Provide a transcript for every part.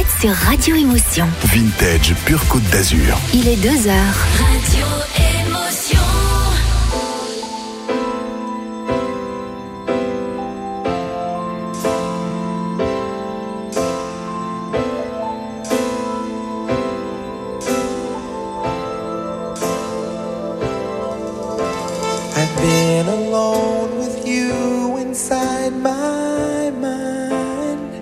êtes sur Radio Émotion. Vintage Pure Côte d'Azur. Il est 2h. Radio Émotion. I've been alone with you inside my mind,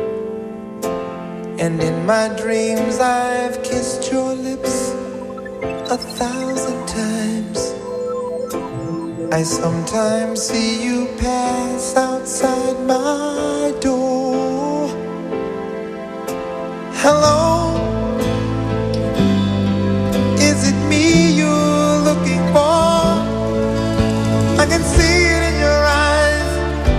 and in my dreams I've kissed your lips 1,000 times. I sometimes see you pass outside my door. Hello, is it me you're looking for? I can see it in your eyes,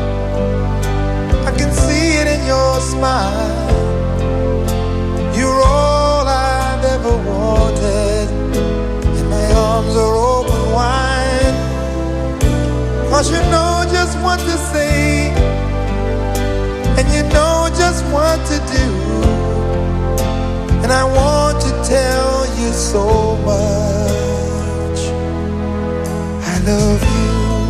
I can see it in your smile. You're all I've ever wanted, and my arms are open wide. 'Cause you know just what to say, and you know just what to do. And I want to tell you so much, I love you.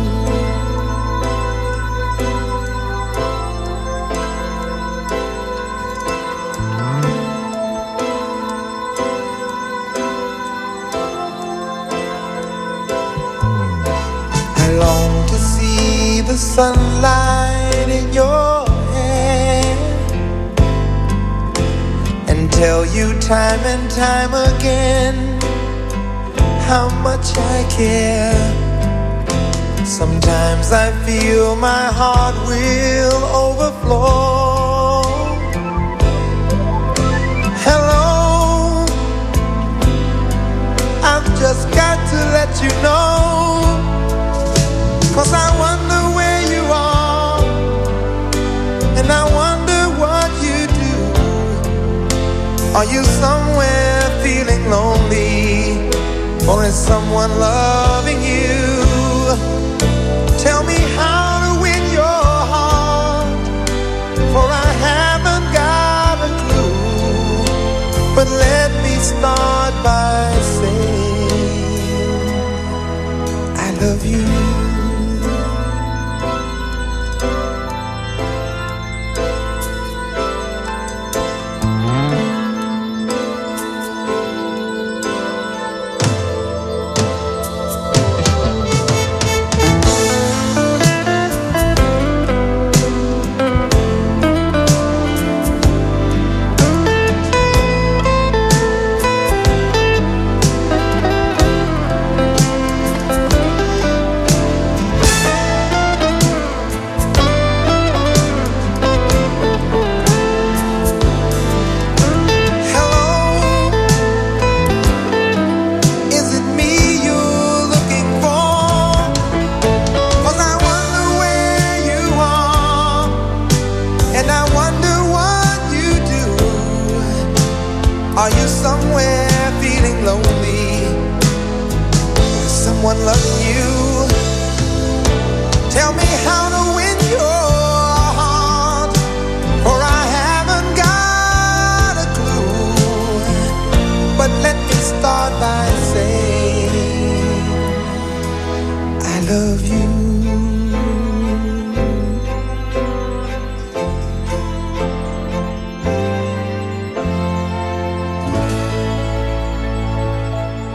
I long to see the sunlight in your hair and tell you time and time again how much I care. Sometimes I feel my heart will overflow. Hello, I've just got to let you know, 'cause I wonder where you are, and I wonder what you do. Are you somewhere feeling lonely, or is someone loving you? Tell me how to win your heart, for I haven't got a clue. But let me start by saying I love you. Are you somewhere feeling lonely? Is someone loving you? Tell me how to win your heart, for I haven't got a clue. But let me start by saying I love you.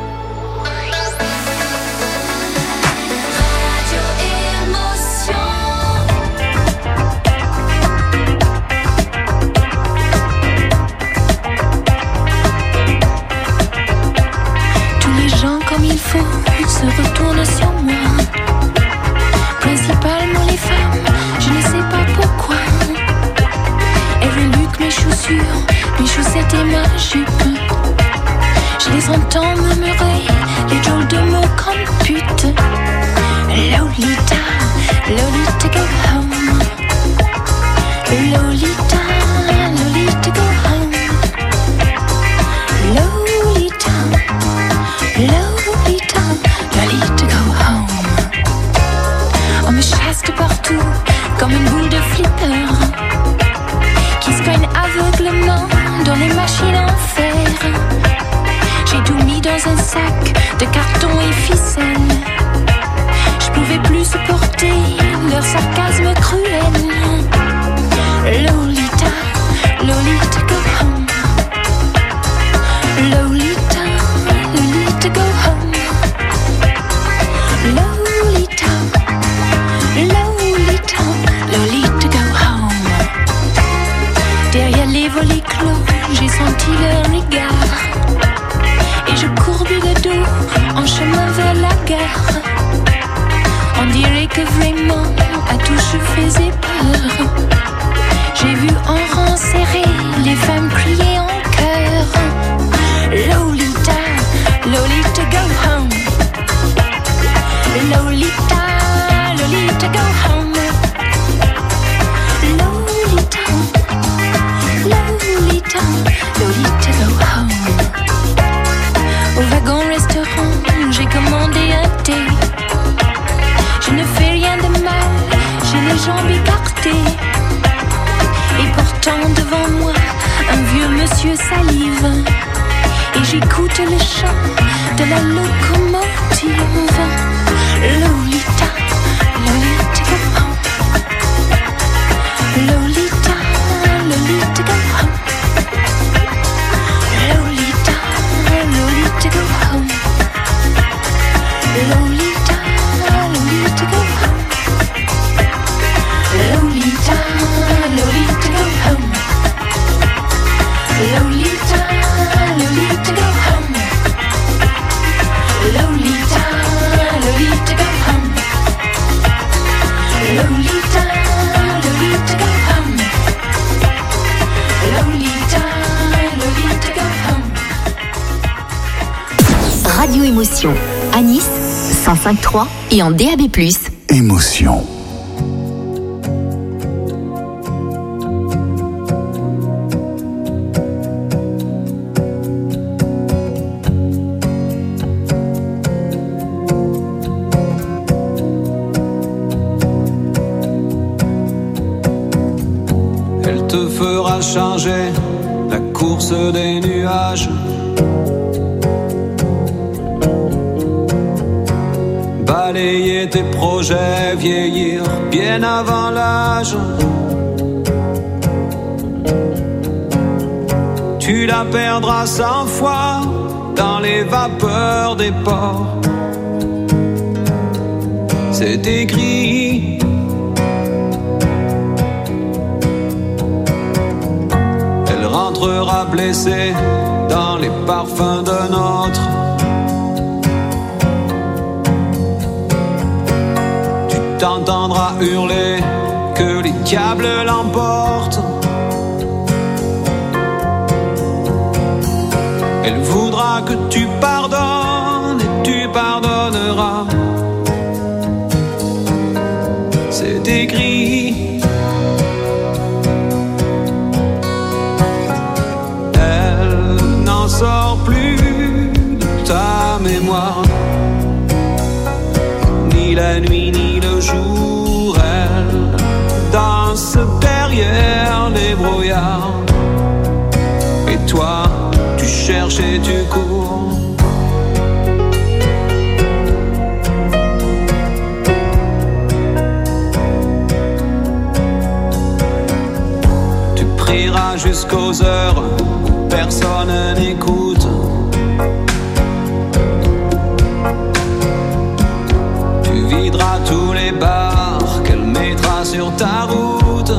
Radio Émotion. volets clos, j'ai senti leur regard. Et je courbis le dos en chemin vers la gare. On dirait que vraiment à tous je faisais peur. J'ai vu en rang serré les femmes crier en chœur. Lolita, Lolita go home. Lolita, Lolita go home. Lolita, Lolita, Lolita go home. Au wagon restaurant, j'ai commandé un thé. Je ne fais rien de mal, j'ai les jambes écartées. Et pourtant devant moi, un vieux monsieur salive. Et j'écoute le chant de la locomotive. Lolita, Lolita go home. Lolita, Lolita go home. Lolita, Lolita go home. Lolita, Lolita go home. Lolita, Lolita go home. Lolita, Lolita go home. Lolita, Lolita go home. Lolita, Lolita go home. Lolita, Lolita go home. Radio Émotion, à Nice, 105.3 et en DAB+. Émotion. Elle te fera changer la course des nuages. Balayer tes projets, vieillir bien avant l'âge. Tu la perdras 100 fois dans les vapeurs des ports. C'est écrit. Elle rentrera blessée dans les parfums d'un autre. T'entendras hurler que les diables l'emportent. Elle voudra que tu pardonnes et tu pardonneras. C'est écrit. Elle n'en sort plus de ta mémoire. Ni la nuit ni le jour, elle danse derrière les brouillards. Et toi, tu cherches et tu cours. Tu prieras jusqu'aux heures où personne n'écoute. Videra tous les bars qu'elle mettra sur ta route.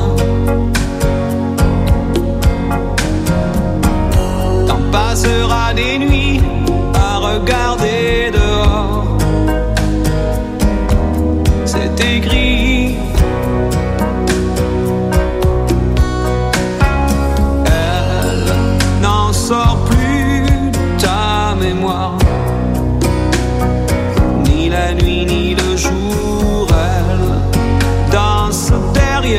T'en passeras des nuits à regarder dehors. C'est écrit. Elle n'en sort plus de ta mémoire. Ni la nuit ni le jour, elle danse derrière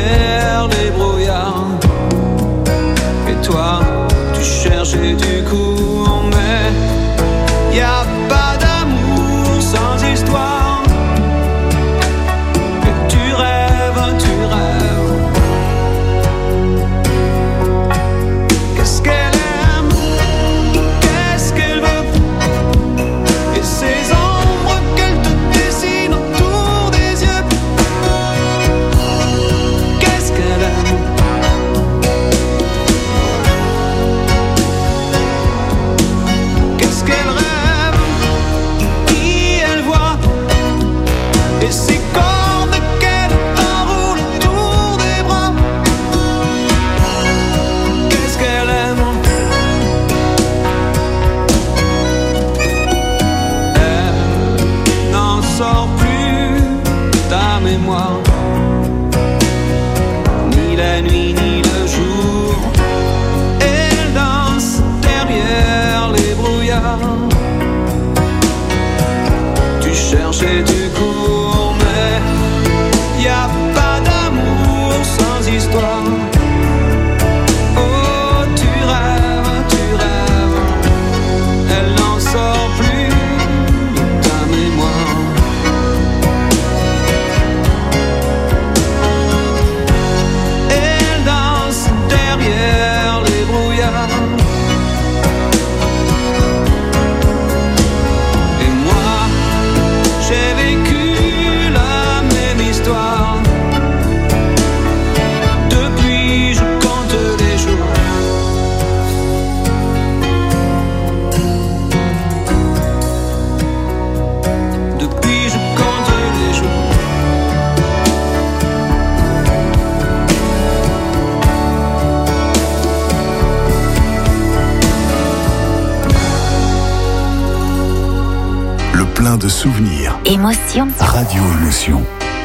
plein de souvenirs. Émotion. Radio Émotion.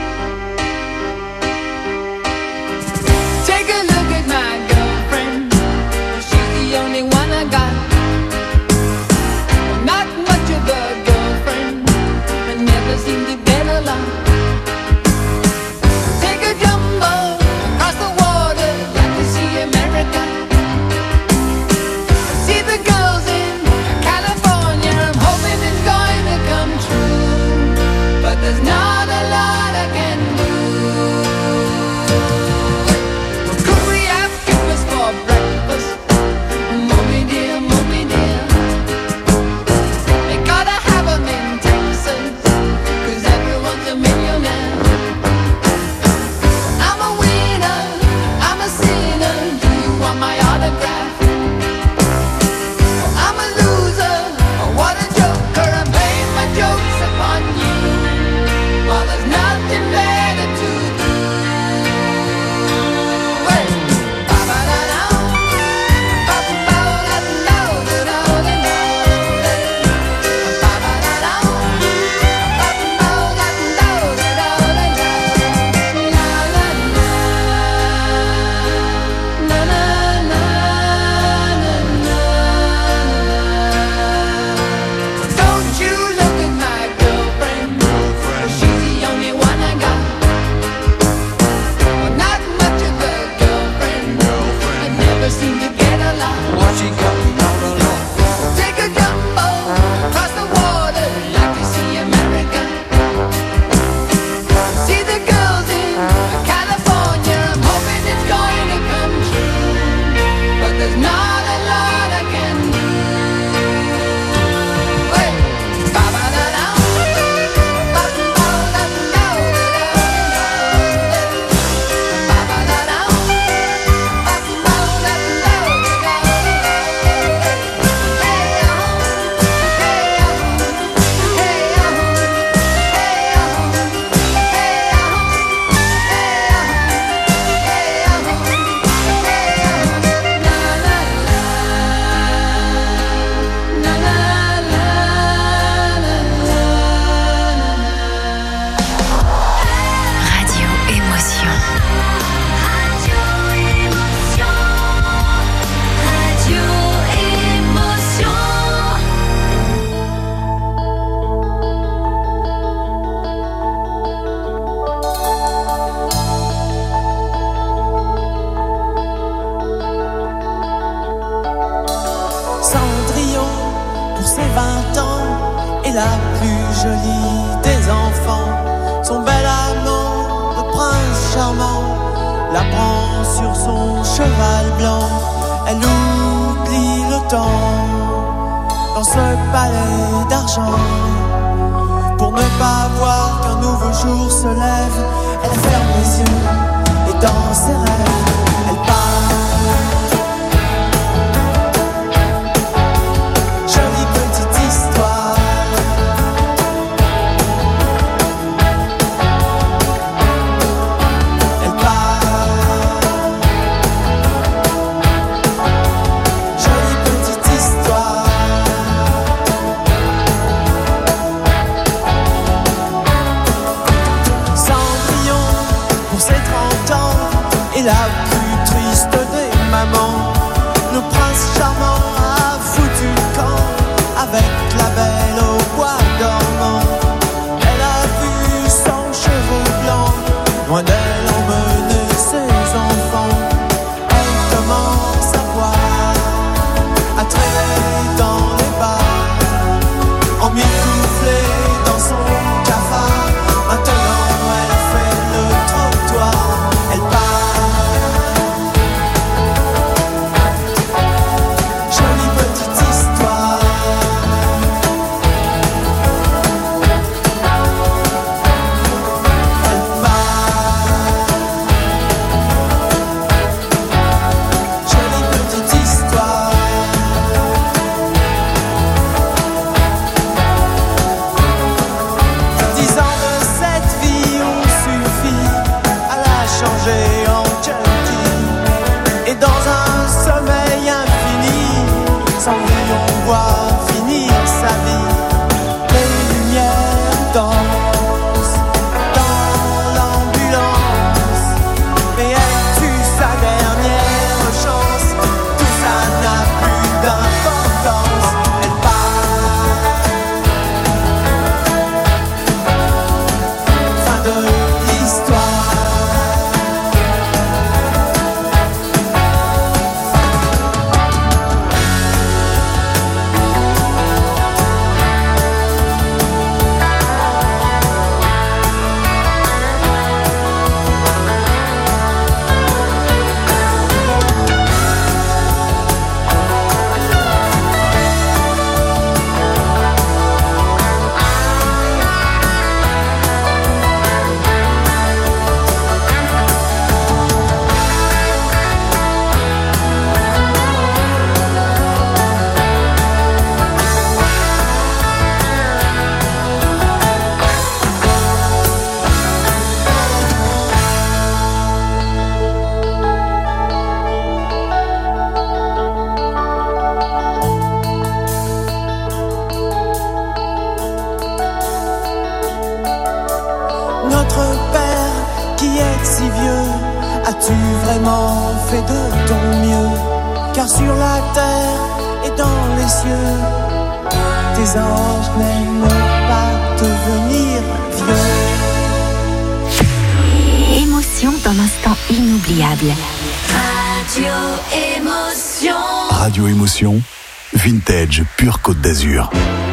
Take a look at my girlfriend. She's the only one I got. Not much of a girlfriend. I never seem to get along. Take a jumbo across the water, like to see America. See the girls in California. I'm hoping it's going to come true, but there's not a lot I can do. Could we have Christmas for breakfast? Mommy dear, they gotta have 'em in Texas, 'cause everyone's a millionaire. I'm a winner, I'm a sinner, do you want my autograph? I'm a loser, what a joker, I'm playing my jokes upon you. Well, there's nothing better to do. Hey, ba-ba-da-da, ba-ba-da-da-da-da-da-da, ba-ba-da-da, ba-ba-da-da-da-da-da-da-da-da-da-da-da. Don't you look at my girlfriend, she's the only one I got. Well, not much of a girlfriend, I never seem to get along. What she got out of love? Take a jumbo across the water, like to see America. See the girls in California, I'm hoping it's going to come true, but there's not a lot I can do. Hey, ba-ba-da-da, ba-ba-da-da-da-da-da, ba-ba-da-da, Radio Émotion. Radio Émotion. Cendrillon, pour ses 20 ans, est la plus jolie des enfants. Son bel amant, le prince charmant, la prend sur son cheval blanc. Elle oublie le temps dans ce palais d'argent. Pour ne pas voir qu'un nouveau jour se lève, elle ferme les yeux et dans ses rêves, elle part. Jolie petite histoire. Elle part. Jolie petite histoire. Cendrillon, pour ses 30 ans, est la plus triste des mamans. Le prince charmant a foutu le camp avec la belle au bois dormant. Elle a vu son cheveu blanc, loin d'elle emmener ses enfants. Elle commence à boire, à traîner dans les bars, emmitouflée dans son cafard. Maintenant elle fait le trottoir, elle part. Jolie petite histoire. Elle part. Jolie petite histoire. 10 ans de cette vie ont suffi à la changer en junkie. Et dans un sommeil infini, Cendrillon voit finir sa vie. Les lumières As-tu vraiment fait de ton mieux? Car sur la terre et dans les cieux, tes anges n'aiment pas devenir vieux. Émotion d'un instant inoubliable. Radio Émotion. Radio Émotion, vintage pure Côte d'Azur.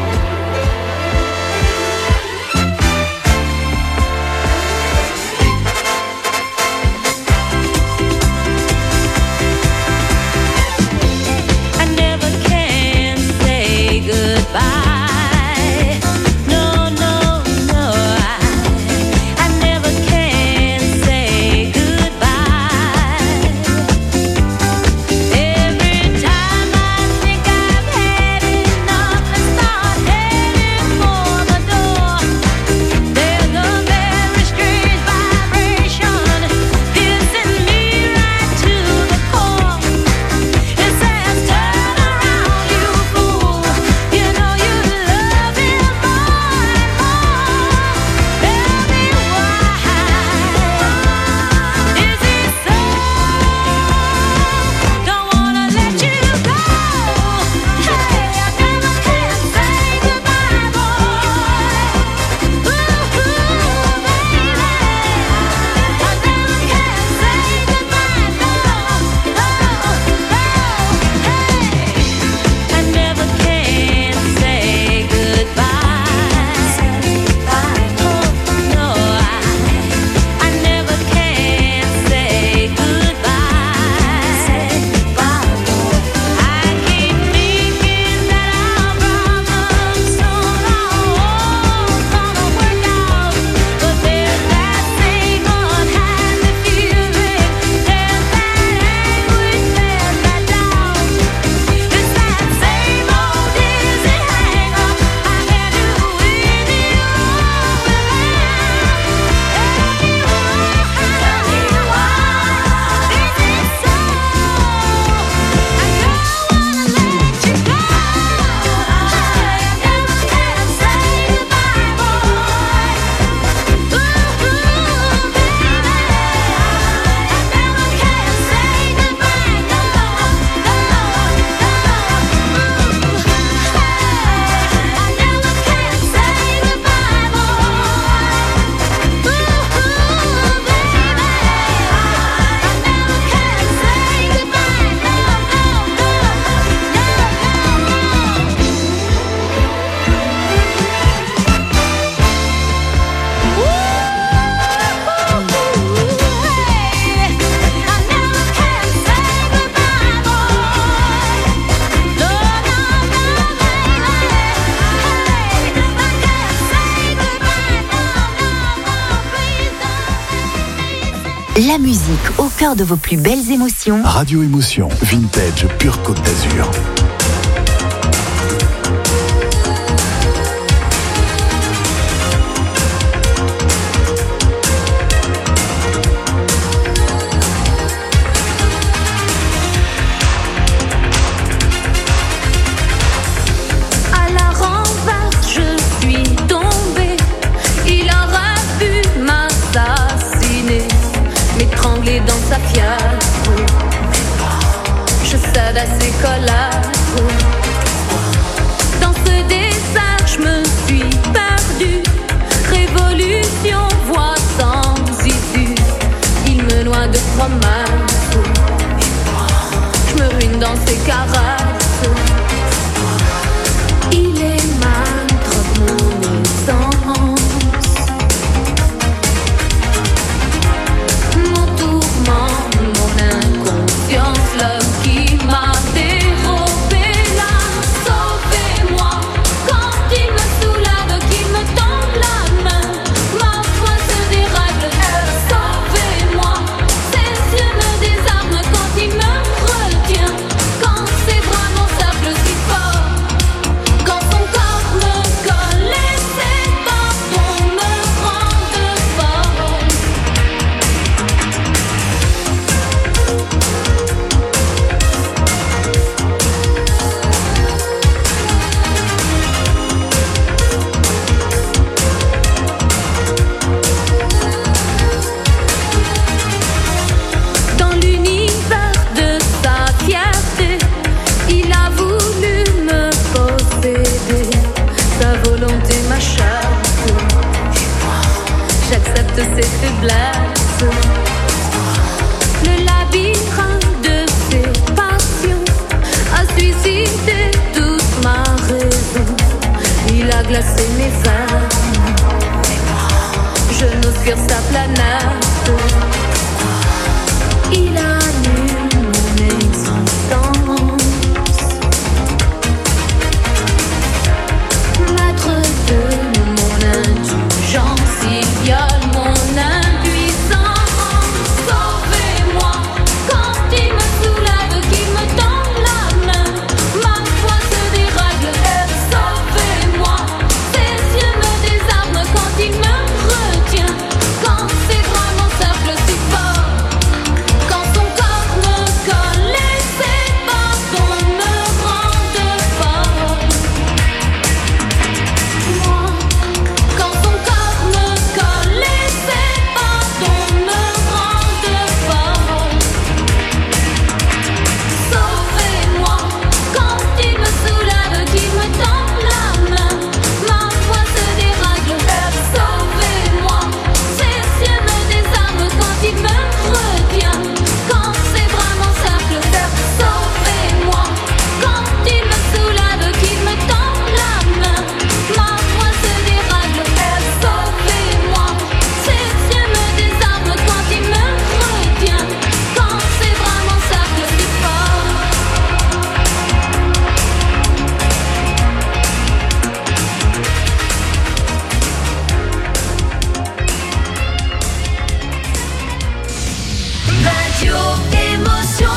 La musique au cœur de vos plus belles émotions. Radio Émotion, vintage pure Côte d'Azur. Dans sa fiatre, je cède à ses collabs. Dans ce désert, je me suis perdue. Révolution, voix sans issue. Il me noie de promesses. Je me ruine dans ses caresses. Il émane trop mon essence. Mon inconscience, l'homme qui m'a dérobé l'âme. Sauvez-moi quand il me soulève, qui émotion.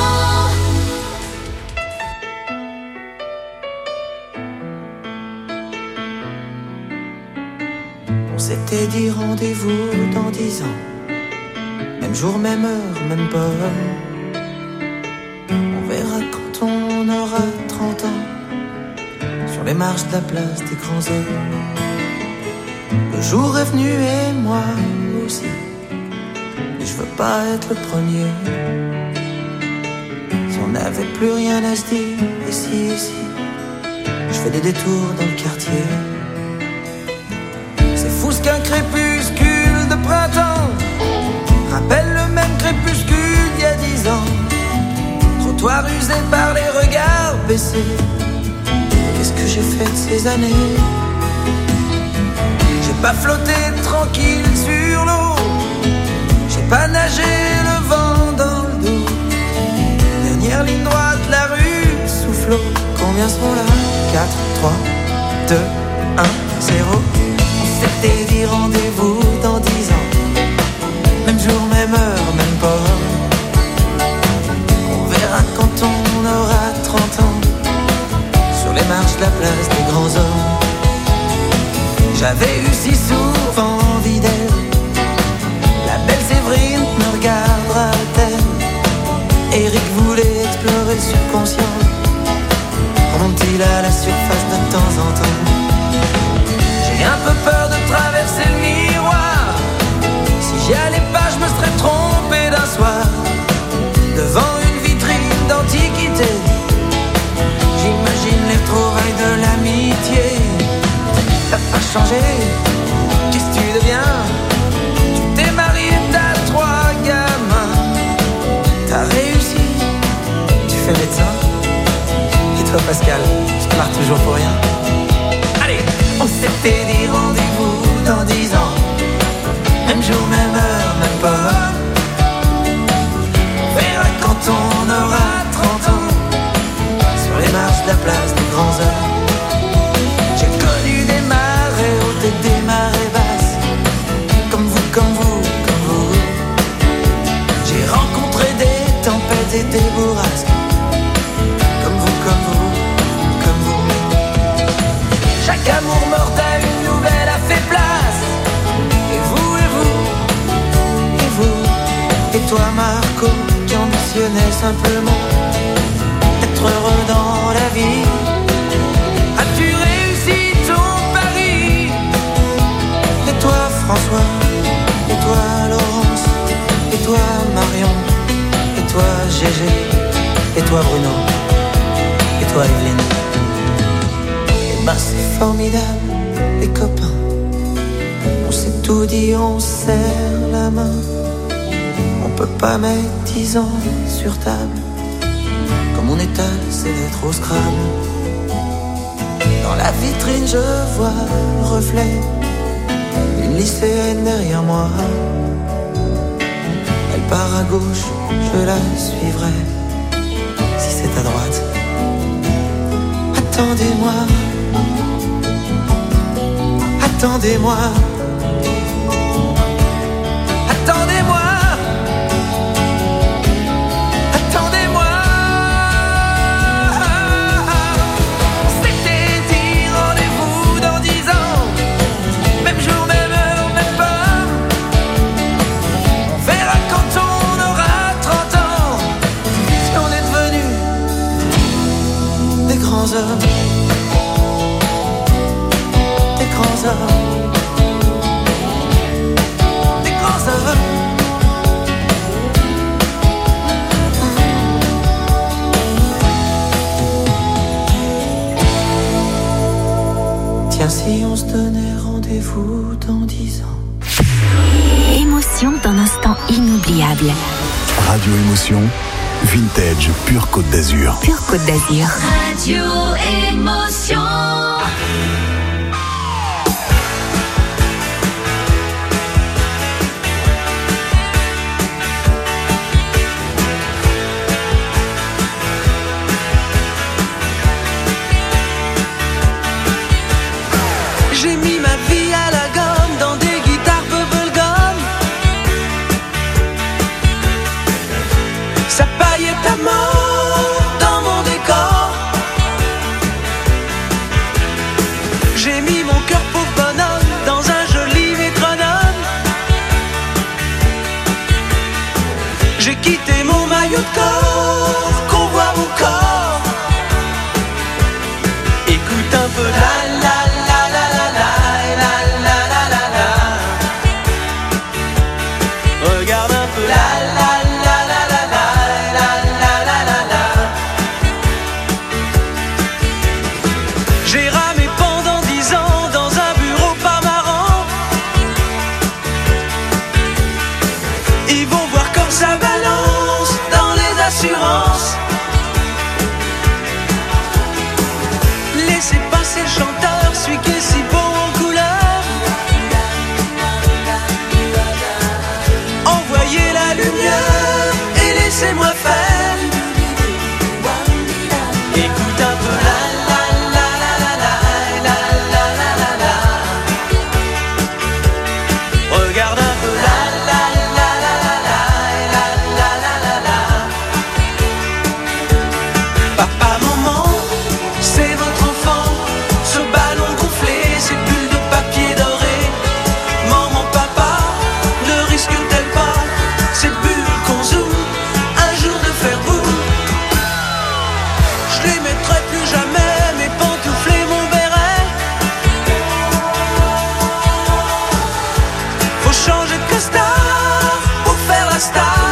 On s'était dit rendez-vous dans 10 ans. Même jour, même heure, même pomme. On verra quand on aura 30 ans. Sur les marches de la place des grands hommes. Le jour est venu et moi aussi. Mais je veux pas être le premier. Si on n'avait plus rien à se dire, ici, je fais des détours dans le quartier. C'est fou ce qu'un crépuscule de printemps rappelle le même crépuscule d'il y a 10 ans. Trottoir usé par les regards baissés. Qu'est-ce que j'ai fait de ces années? J'ai pas flotté tranquille sur l'eau. J'ai pas nagé le vent dans le dos. Dernière ligne droite, la rue soufflot. Combien seront là? 4, 3, 2, 1, 0. On s'était dit rendez-vous dans 10 ans. Même jour, même heure, même pomme. On verra quand on aura 30 ans. Sur les marches de la place des grands hommes. J'avais eu si souvent envie d'elle. La belle Séverine me regardera-t-elle? Eric voulait explorer le subconscient. Remonte-t-il à la surface de temps en temps? J'ai un peu peur de traverser le miroir. Si j'y allais pas, je me serais trompé d'un soir. Devant une vitrine d'antiquité, j'imagine les retrouvailles de l'amitié. T'as pas changé, qu'est-ce que tu deviens? Tu t'es marié, t'as 3 gamins. T'as réussi, tu fais médecin. Et toi Pascal, tu te marres toujours pour rien. Allez, on s'était dit rendez-vous dans 10 ans. Même jour, même heure, même pas. On verra quand on aura 30 ans. Sur les marches de la place des grands hommes. J'ai connu des marées hautes et des marées basses. Comme vous, comme vous, comme vous. J'ai rencontré des tempêtes et des bourrasques. Comme vous, comme vous, comme vous. Chaque amour mortel, une nouvelle a fait place. Et vous, et vous, et vous. Et toi Marco, qui ambitionnais simplement être heureux dans la vie. As-tu réussi ton pari? Et toi François, et toi Laurence, et toi Marion, et toi Gégé, et toi Bruno, et toi Evelyne. Et ben c'est formidable, les copains. On s'est tout dit, on serre la main. On peut pas mettre 10 ans sur table. Comme on étale ses lettres au Scrabble. Dans la vitrine je vois le reflet d'une lycéenne derrière moi. Elle part à gauche, je la suivrai. Si c'est à droite, attendez-moi. Attendez-moi. Attendez-moi. Attendez-moi. On s'était dit rendez-vous dans 10 ans. Même jour, même heure, même pomme. On verra quand on aura 30 ans. Si on est devenus des grands hommes. Des grands hommes. Des grands hommes. Tiens, si on se donnait rendez-vous dans 10 ans. Émotion d'un instant inoubliable. Radio Émotion, vintage pure Côte d'Azur. Pure Côte d'Azur. Radio émotion. J'ai mis ma vie à la gomme dans des guitares bubblegum. Ça paille taillé ta mort dans mon décor. J'ai mis mon cœur pauvre bonhomme dans un joli métronome. J'ai quitté mon maillot de corps, qu'on voit mon corps. Écoute un peu la la la la la la la la la la la. Regarde un peu la la la la la la la la la la la. J'ai ramé pendant 10 ans dans un bureau pas marrant. Ils vont voir comme ça balance dans les assurances. Laissez passer le chanteur, celui qui est si beau en couleur. Envoyez la lumière et laissez-moi faire. Écoute un peu la la la la la la la la la la la. Regarde un peu la la la la la la la la la la la. Papa, maman, c'est votre enfant. Ce ballon gonflé, ces bulles de papier doré. Maman, papa, ne risque-t-elle pas ces bulles qu'on zoome un jour de faire boum? Je les mettrai plus jamais, mes pantoufles et mon béret. Faut changer de costard pour faire la star.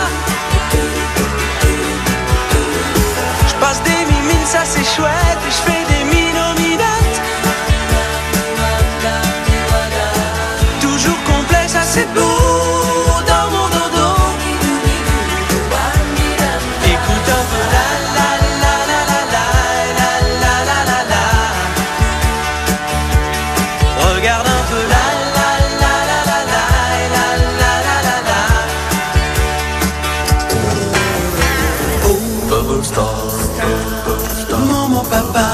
Je passe des mimines, ça c'est chouette, et je fais des minominettes. Toujours complet, ça c'est beau dans mon dodo. Écoute un peu la la la la la la la la la la la. Regarde un peu la la la la la la la la la la la. Oh, Bubble Star, maman, papa,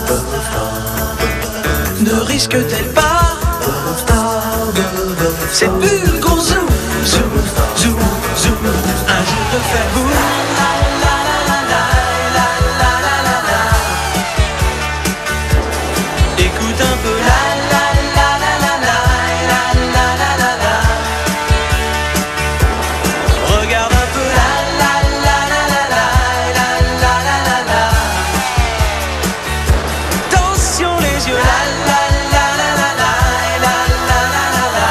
ne risque-t-elle pas cette bulle qu'on zoom, zoom, zoom, zoom, un jour de faire boum? La la la la la la la la la la. Écoute un peu la la la la la la la la la la la. Regarde un peu la la la la la la la la la la la. Attention les yeux, la la la la la la la la la la la.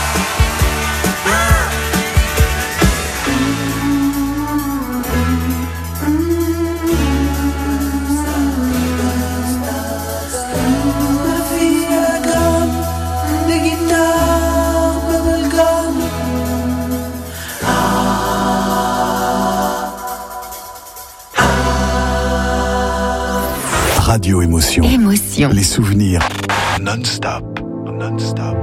La vie à la gomme, des guitares, bubblegum. Radio Émotion. Émotion. Les souvenirs non-stop. Non-stop.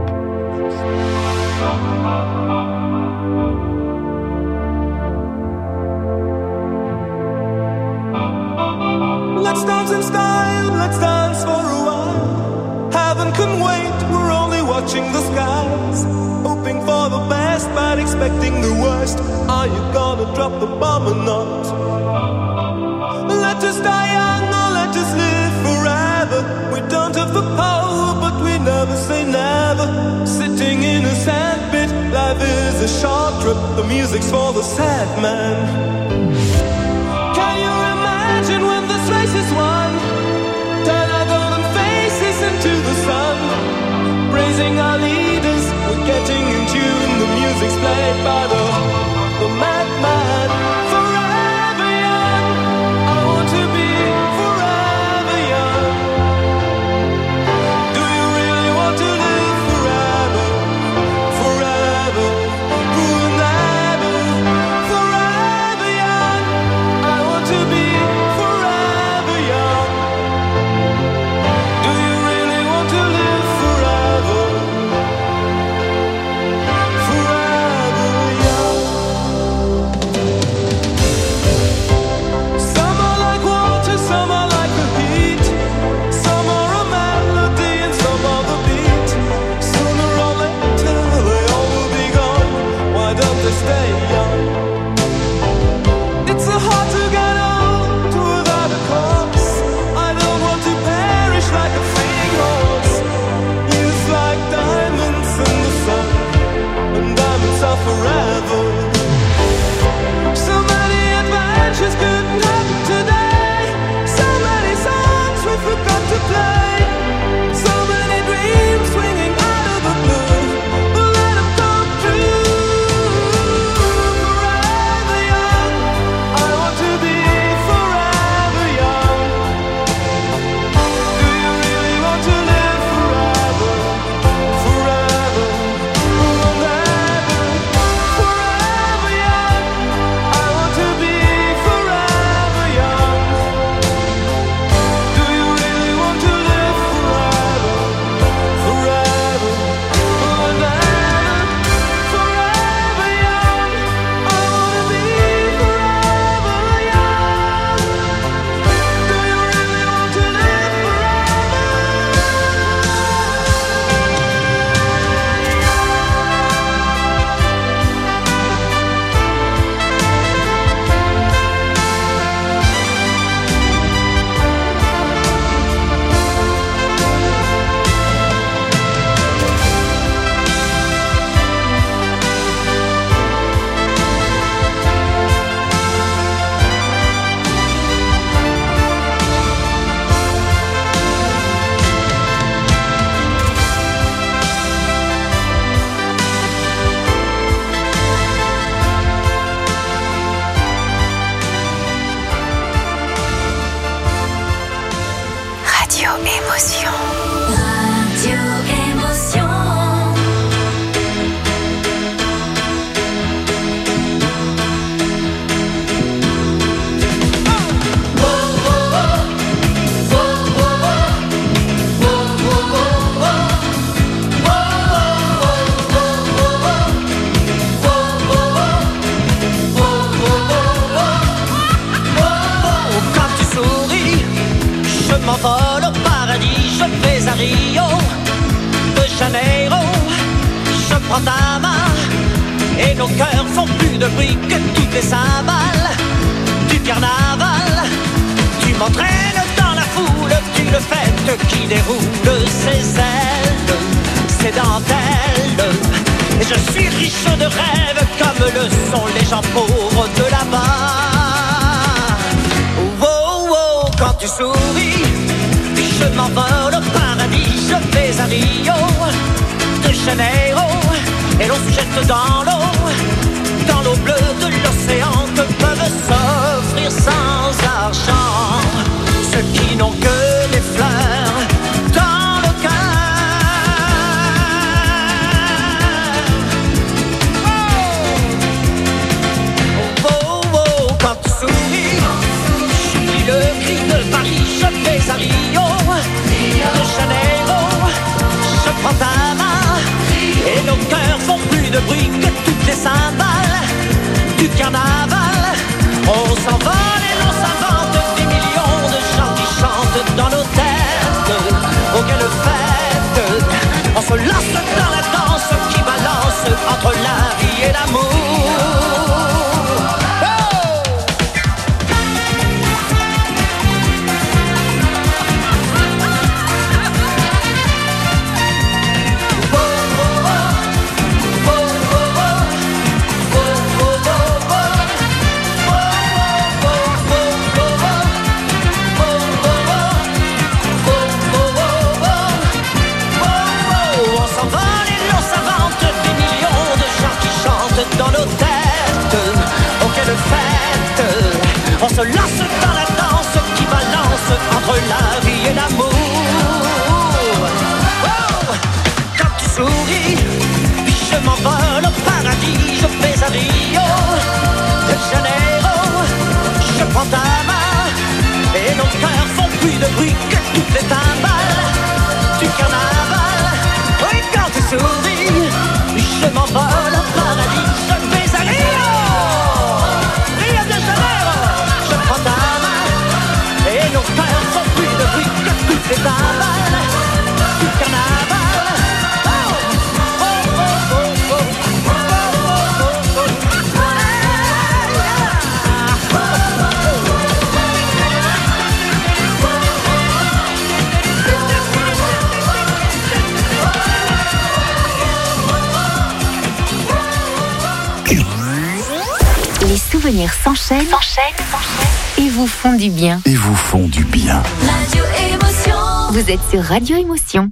Let's dance in style, let's dance for a while. Heaven can wait, we're only watching the skies. Hoping for the best, but expecting the worst. Are you gonna drop the bomb or not? Let us die young or let us live forever. We don't have the power, but we never say never. Sitting in a sandpit, life is a short trip. The music's for the sad man. Can you imagine when this race is won? Turn our golden faces into the sun. Praising our leaders, we're getting in tune. The music's played by the madman. Forever young, I want to be forever young. Do you really want to live forever? Forever, forever, forever young. I want to be forever young. Do you really want to live forever? Forever young. prends ta main et nos cœurs font plus de bruit que toutes les cymbales du carnaval. Tu m'entraînes dans la foule d'une fête qui déroule ses ailes, ses dentelles. Et je suis riche de rêves comme le sont les gens pauvres de là-bas. Oh, oh, oh, quand tu souris, je m'envole au paradis. Je vais à Rio de Janeiro et l'on se jette dans l'eau bleue de l'océan. Que peuvent s'offrir sans argent ceux qui n'ont que des fleurs dans le cœur. Oh, oh, oh, quand tu souris, je suis le cri de Paris. Je vais à Rio de Janeiro, je prends ta main et nos cœurs font plus de bruit que toutes les cymbales du carnaval. On s'envole et l'on s'invente des millions de gens qui chantent dans nos têtes. Oh, quelle fête! On se lance dans la danse qui balance entre la vie et l'amour. Dans nos têtes, oh quelle fête! On se lance dans la danse qui balance entre la vie et l'amour. Oh, quand tu souris, je m'envole au paradis. Je vais à Rio de Janeiro, je prends ta main et nos cœurs font plus de bruit que toutes les timbales du carnaval. Oui, quand tu souris, je m'envole au paradis. Je vais à Rio de Janeiro, je prends ta main et nos cœurs font plus de bruit que toutes les timbales du carnaval. Les souvenirs s'enchaînent et vous font du bien. Et vous font du bien. Radio Émotion. Vous êtes sur Radio Émotion.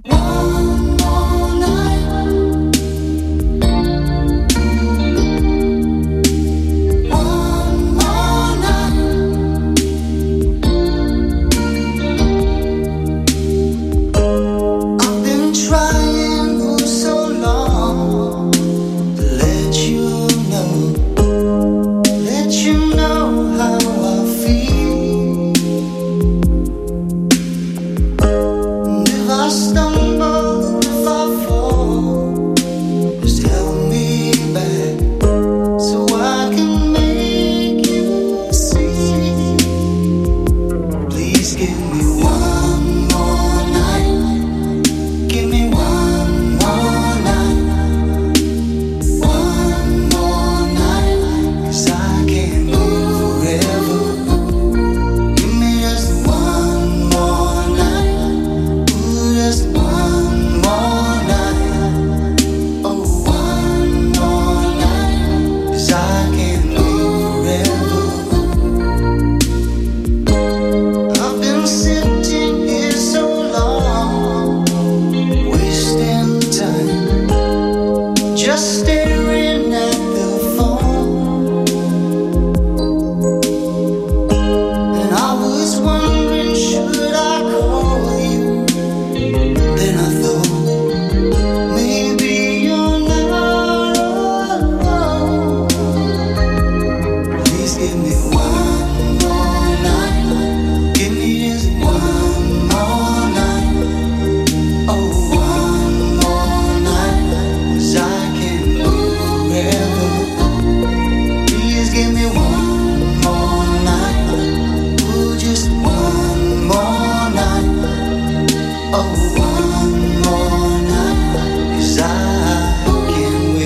one more night, 'cause I can't wait.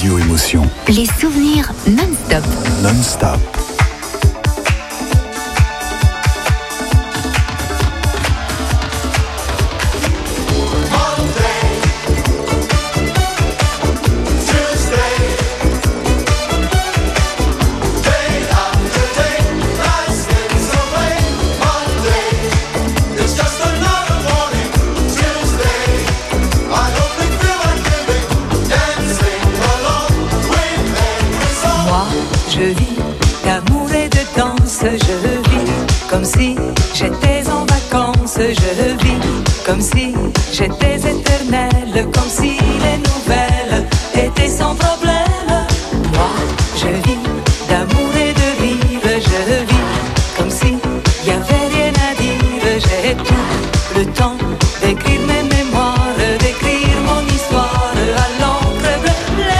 Radio Émotion. Les souvenirs non-stop. Non-stop. Je vis d'amour et de danse, je vis comme si j'étais en vacances, je vis comme si j'étais éternelle, comme si les nouvelles étaient sans problème. Moi, je vis d'amour et de rire, je vis comme si y avait rien à dire. J'ai tout le temps d'écrire mes mémoires, d'écrire mon histoire à l'encre bleue.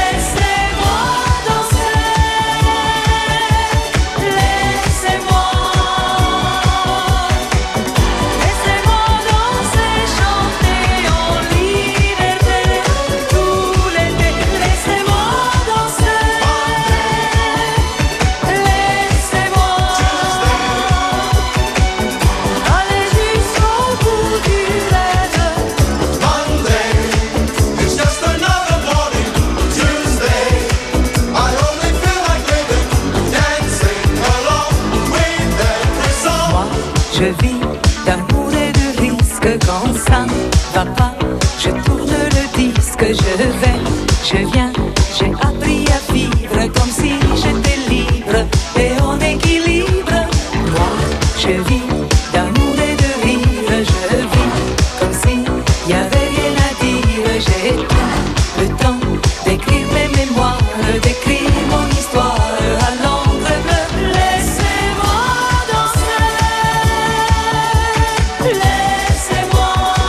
Je vis d'amour et de risque, quand ça va pas, je tourne le disque, je viens, j'ai appris à vivre comme si j'étais libre et en équilibre. Moi, je vis d'amour et de rire, je vis comme si y avait rien à dire. J'ai tout le temps d'écrire mes mémoires, d'écrire mon histoire à l'encre bleue. Laissez-moi danser. Laissez-moi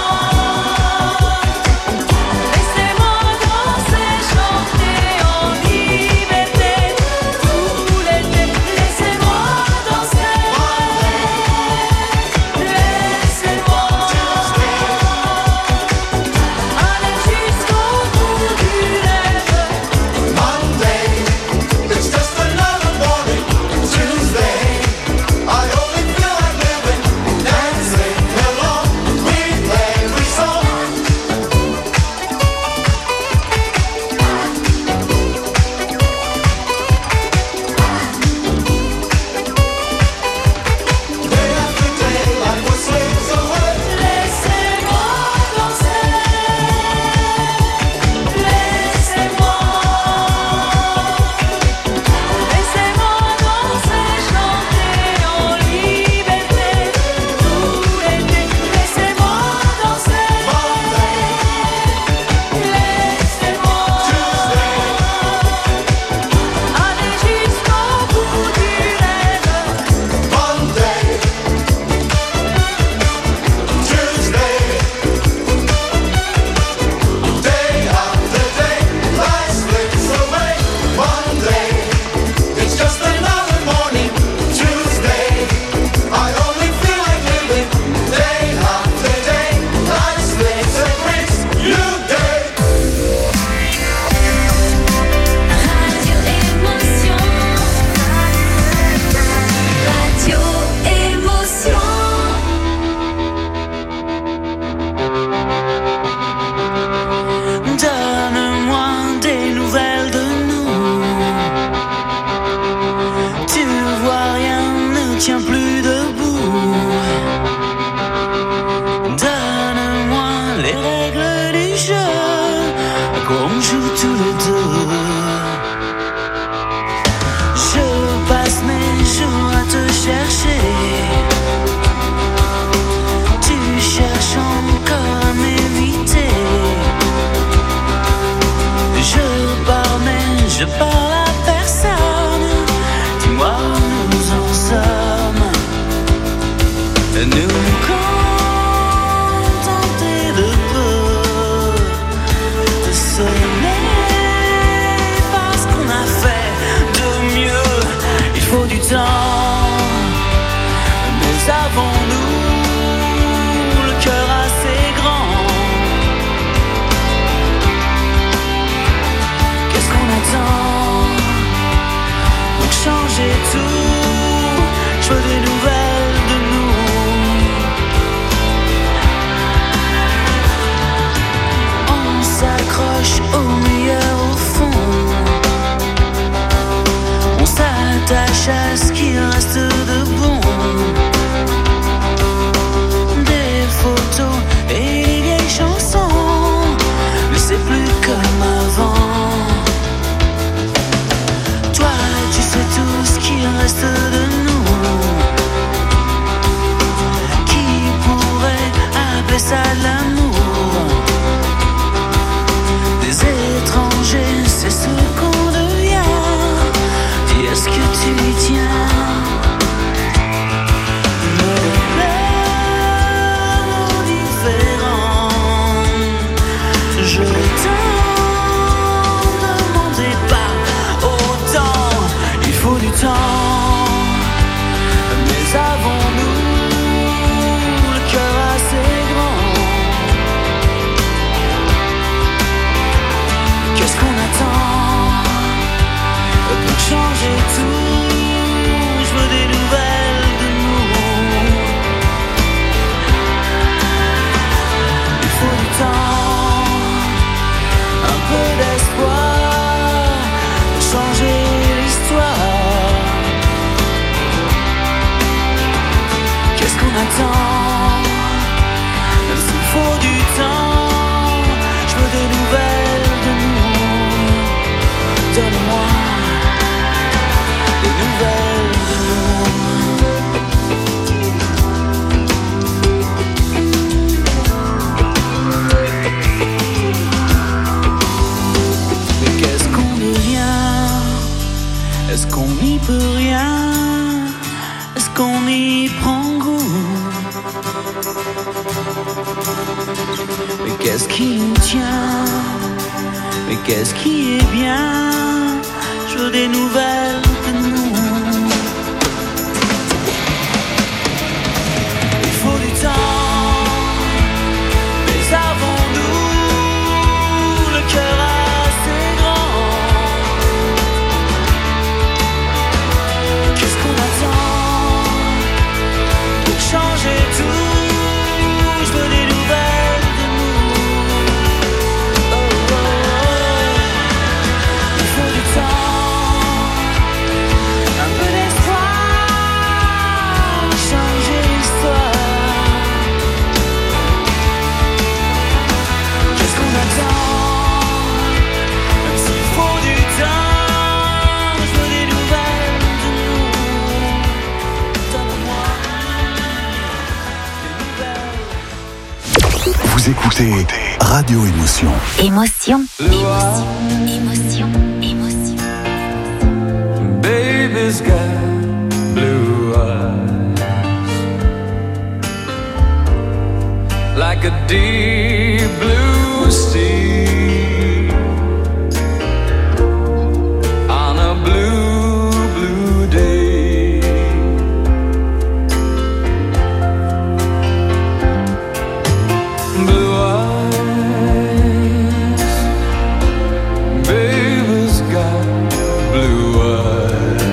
danser, chanter en liberté tout l'été. Laissez-moi danser. Laissez-moi aller jusqu'au bout du rêve. Monday, it's just another morning. Tuesday, I only feel like living, dancing along with every song. Day after day, life was slips away. Laissez-moi danser. Laissez-moi danser, chanter en liberté tout l'été. Laissez-moi danser. Laissez-moi aller jusqu'au bout du rêve. Monday, Tuesday, day after day, life slips away. Monday, it's just another morning. Tuesday, I only feel like living. Day after day, life slips and brings new day. Radio Émotion. Radio Émotion. Donne-moi des nouvelles de nous. Tu vois, rien ne tient plus debout. Donne-moi les règles du jeu qu'on joue tous les deux. Je passe mes jours à te chercher. Tu cherches encore à m'éviter. Je pars mais je parle à personne. Dis-moi où nous en sommes. Nous contenter de peu, de s'aimer parce qu'on a fait de mieux. Il faut du temps, mais avons-nous le cœur assez grand? Qu'est-ce qu'on a attend pour changer tout? Je veux des nouvelles de nous. On s'accroche au meilleur au fond. On s'attache à ce qui reste de bon. Des photos et des vieilles chansons, mais c'est plus comme avant. Toi, tu sais tout ce qui reste de nous. Qui pourrait appeler ça de l'amour? Des étrangers, c'est ce qu'on devient. Dis, est-ce que tu y tiens? Je t'en demandais pas autant. Il faut du temps, mais avons-nous le cœur assez grand? Qu'est-ce qu'on attend pour changer tout? Je veux des nouvelles de nous. Il faut du temps, un peu d'espoir pour changer l'histoire. Qu'est-ce qu'on attend? S'il faut du temps, je veux des nouvelles de nous. Donne-moi des nouvelles de nous. Qu'est-ce qu'on devient? Est-ce qu'on n'y peut rien? Est-ce qu'on y prend goût? Mais qu'est-ce qui nous tient? Mais qu'est-ce qui est bien? Je veux des nouvelles de nous. Il faut du temps, mais avons-nous le cœur assez grand? Qu'est-ce qu'on attend pour changer tout? Je veux des nouvelles de nous. Oh, oh, oh. Il faut du temps, un peu d'espoir, changer l'histoire. Qu'est-ce qu'on attend? Même s'il faut du temps, je veux des nouvelles de nous. Donne-moi des nouvelles. Vous écoutez Radio Émotion. Émotion, émotion, émotion, émotion. Baby's got blue eyes, like a deep blue sea, on a blue, blue day. Blue eyes, baby's got blue eyes.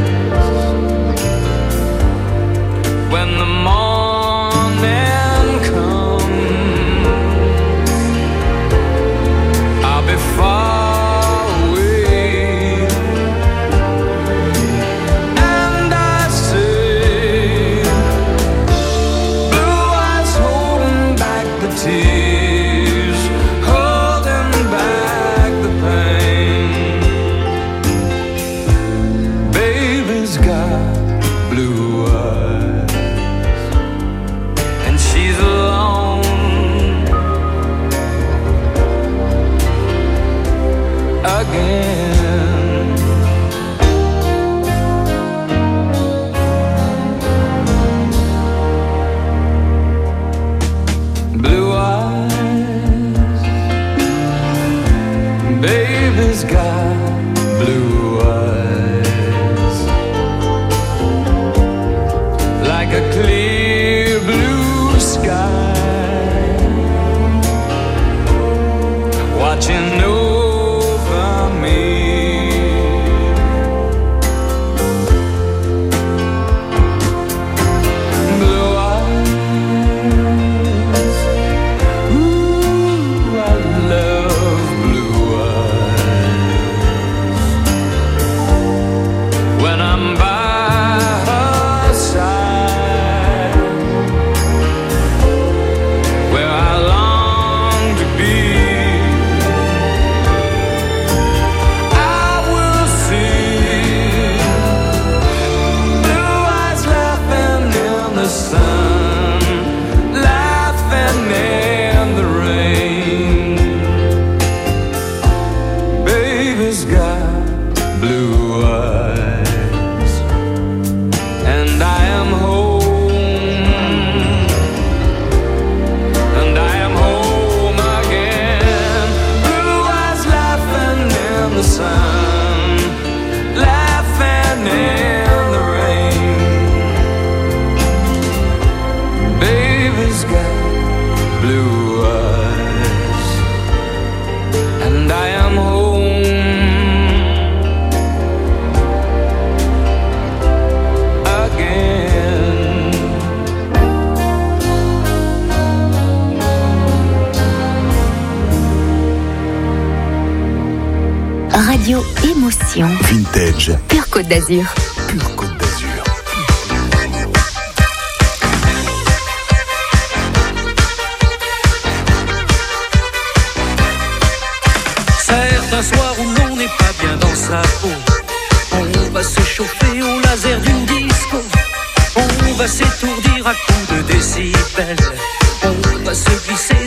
When the morning comes, Radio Émotion. Vintage. Pure Côte d'Azur. Pure Côte d'Azur. Certains soirs où l'on n'est pas bien dans sa peau, on va se chauffer au laser d'une disco. On va s'étourdir à coups de décibels. On va se glisser